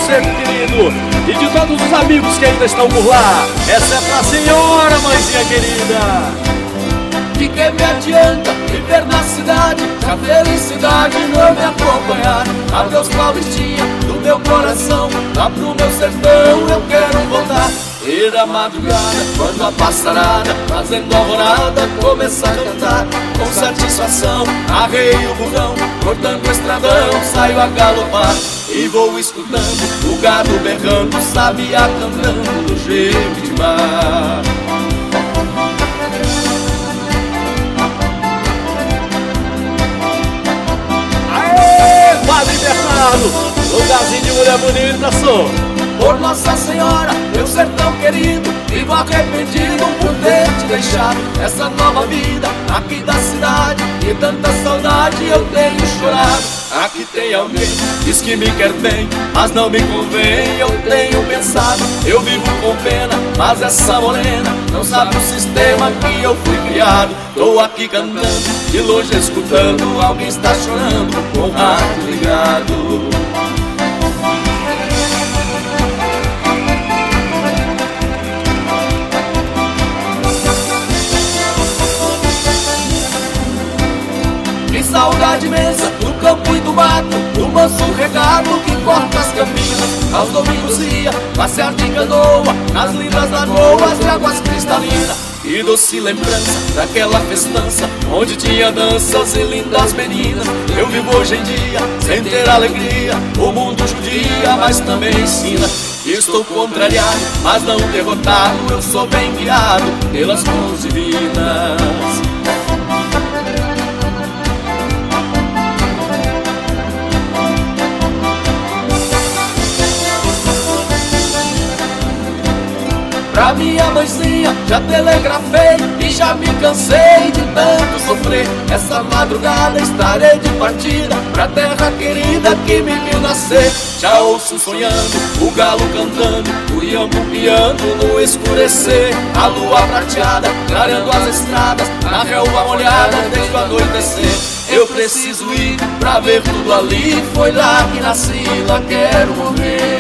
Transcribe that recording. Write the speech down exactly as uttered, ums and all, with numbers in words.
você, querido, e de todos os amigos que ainda estão por lá. Essa é pra senhora, mãezinha querida. De que me adianta viver na cidade se a felicidade não me acompanhar? Adeus Paulistinha do meu coração, lá pro meu sertão eu quero voltar. E da madrugada, quando a passarada fazendo alvorada começar a cantar, com satisfação arreio o burrão, cortando o estradão saio a galopar. E vou escutando o gado berrando, sabiá cantando do jeito de mar. Padre Bernardo, lugarzinho de mulher bonita, sou. Por Nossa Senhora, meu sertão querido, vivo arrependido por ter te deixado essa nova vida aqui da cidade, e tanta saudade eu tenho chorado. Aqui tem alguém, diz que me quer bem, mas não me convém, eu tenho pensado. Eu vivo com pena, mas essa morena não sabe o sistema que eu fui criado. Tô aqui cantando, de longe escutando, alguém está chorando, com o rádio ligado. Que saudade imensa do campo e do mato, do manso regado que corta as campinas. Aos domingos ia passear de canoa nas lindas lagoas de águas cristalinas. E doce lembrança daquela festança onde tinha danças e lindas meninas. Eu vivo hoje em dia sem ter alegria, o mundo judia, mas também ensina. Estou contrariado, mas não derrotado, eu sou bem guiado pelas mãos divinas. Pra minha mãezinha já telegrafei e já me cansei de tanto sofrer. Essa madrugada estarei de partida pra terra querida que me viu nascer. Já ouço sonhando, o galo cantando, o iambu piando no escurecer. A lua prateada, clareando as estradas, na relva molhada desde o anoitecer. Eu preciso ir pra ver tudo ali, foi lá que nasci, lá quero morrer.